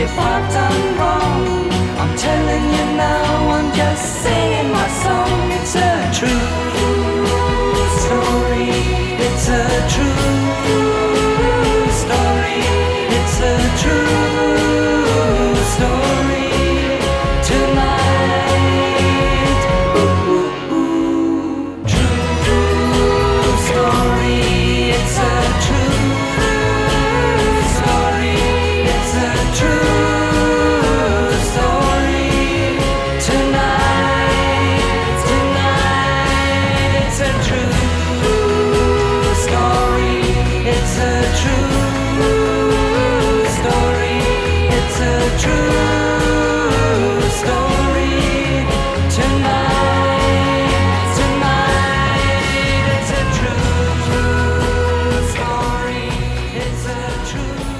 if I've done wrong. I'm telling you now, I'm just singing my song. It's a true story. It's a true story. It's a true story. Tonight, true story. It's a true story. It's a true story. Tonight, it's a true story. It's a true story. It's a true story. Tonight, it's a true story. It's a true